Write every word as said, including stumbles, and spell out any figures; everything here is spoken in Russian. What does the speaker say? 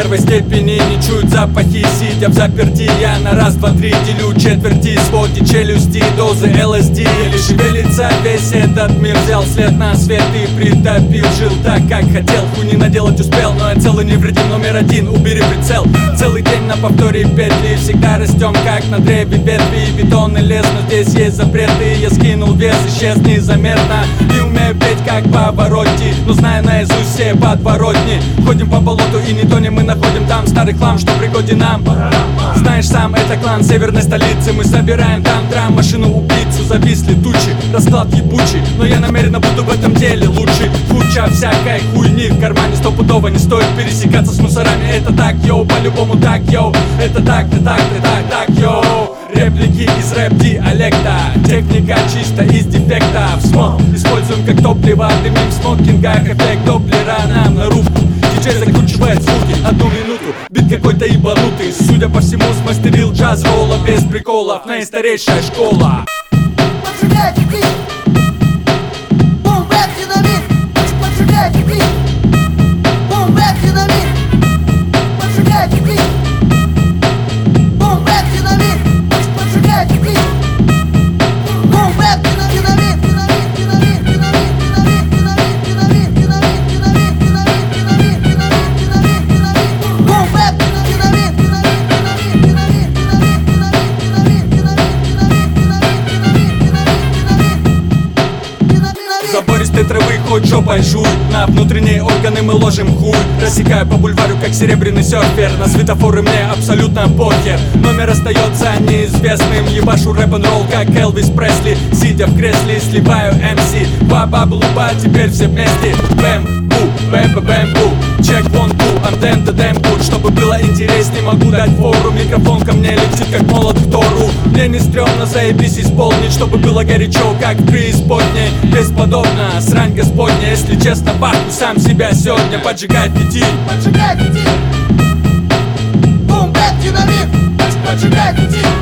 первой степени не чуют запахи. Сидя в заперти, я на раз, два, три делю четверти. Своди челюсти, дозы эл эс ди. Еле шевелится весь этот мир. Взял след на свет и притопил. Жил так, как хотел, хуйни наделать успел. Но я целый невредим, номер один, убери прицел. Целый день на повторе петли. Всегда растем, как на древе ветви. Бетон и лес, но здесь есть запреты. Я скинул вес, исчез незаметно. И умею петь, как Паваротти, но знаю наизусть все подворотни. Ходим по болоту и не тонем, мы находим там старый хлам, что пригоден нам. Знаешь сам, это клан северной столицы. Мы собираем там драм, машину-убийцу. Зависли тучи, расклад ебучий, но я намеренно буду в этом деле лучший. Куча всякой хуйни в кармане, стопудово не стоит пересекаться с мусорами. Это так, йоу, по-любому так, йоу. Это так, ты так, ты так, так, йоу. Реплики из рэп-диалекта, техника чисто из дефектов. Смог используем как топливо, дымим в смокингах. Эффект доплера нам на руку. Диджей закручивает звуки одну минуту. Бит какой-то ебанутый, судя по всему, смастерил джаз-ролла. Без приколов, наистарейшая школа. Поджигайте бит, бум-бэк, динамит. Поджигайте бит, бум-бэк, динамит. Поджигайте бит, бум-бэк, динамит. Поджигайте бит, бум-бэк, динамит, динамит, динамит, динамит, динамит, динамит, динамит, динамит, динамит, динамит, динамит, динамит, динамит, бум-бэк, динамит, динамит, динамит, динамит, динамит, динамит. Забористой травы хоть жопой жуй. На внутренние органы мы ложим хуй. Рассекаю по бульвару, как серебряный серфер. На светофоры мне абсолютно похер. Номер остается неизвестным. Ебашу рэп-н-ролл, как Элвис Пресли. Сидя в кресле, сливаю эм си. Ба-ба-блуба, теперь все вместе. Бэм-бу, бэм-бэм-бу. Check one, two, I'm damn the damn good. Чтобы было интереснее, могу дать фору. Микрофон ко мне летит, как молот к Тору. Мне не стрёмно, заебись исполнить. Чтобы было горячо, как в преисподней. Бесподобно, срань господня. Если честно, бахну сам себя сегодня. Поджигай пяти, Поджигай пяти, бум-бэк, динамит. Поджигай пяти.